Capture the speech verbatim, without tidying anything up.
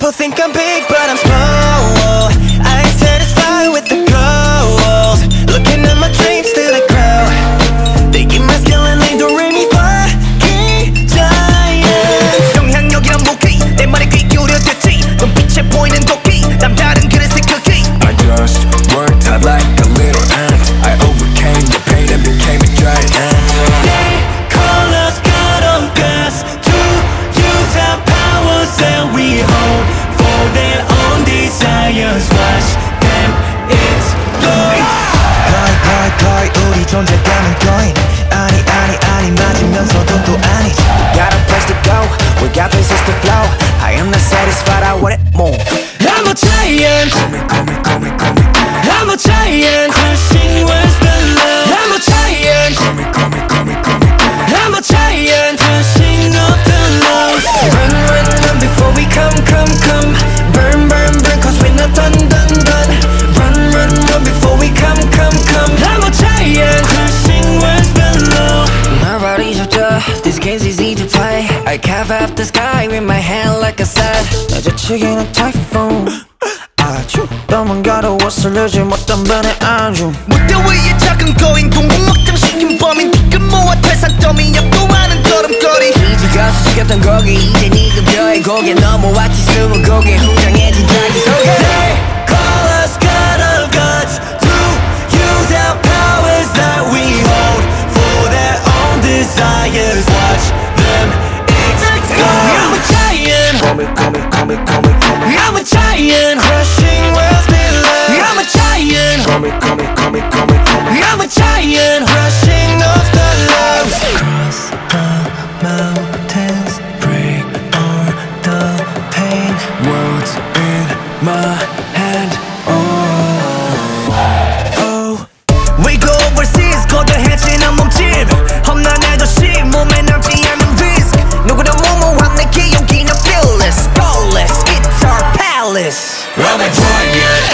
People think I'm big, but I'm small. I ain't satisfied with the goals. Looking at my dreams till they grow. They give my skill and they don't really fucking giant. 영향력이란 무기 내 말에 귀 기울여졌지. 눈빛에 보이는 도끼 남다른 그릇의 크기. I just worked hard like a little ant. I overcame the pain and became a giant. They call us God of gods to use our powers that we hold for their own desires. Watch them explode. 거의 거의 거의 우리 존재감은 거인. 아니 아니 아니 맞으면서도 또 아니지. We got a place to go, we got places to flow. I am not satisfied, I want it more. I'm a giant. Call me, call me, call me, call me, call me. I'm a giant. Crushing words below. I'm a giant. Call me, call me, call me, call me, call me. I'm a giant. Crushing up the lows. Run, run, run before we come, come, come. Burn, burn, burn, cause we're not done, done, done. Run, run, run before we come, come, come. I'm a giant. Crushing words below. My body's so tough, this game's easy to play. I carve up the sky with my hand like I said. 낮아치기는 typhoon. 아주 도망가도 옷을르지 못한 번에 안주. 무대 위에 작은 거인 공공 먹장시킨 범인 티끌 모아 태산더미 역도하는 걸음걸이. 이제 가서 시켰던 거기 이제 네가 벼의 고개 넘어왔지 숨은 고개 웅장해진 자기 소개. They call us God of gods to use our powers that we hold for their own desires. Watch them explode. I'm a giant. Call me, call me, call me, call me, call me. I'm a giant. Crushing worlds below. I'm a giant. Call me, call me, call me, call me, call me. I'm a giant. Crushing off the lows. Cross the mountains, break all the pain. Words in my hand. Oh, oh. We go overseas, 거대해지는 몸집. 험난해 도시 몸에 남지 않는 risk. 누구나 무모한 내 기억이나 fearless, goalless. It's our palace. I'm a giant.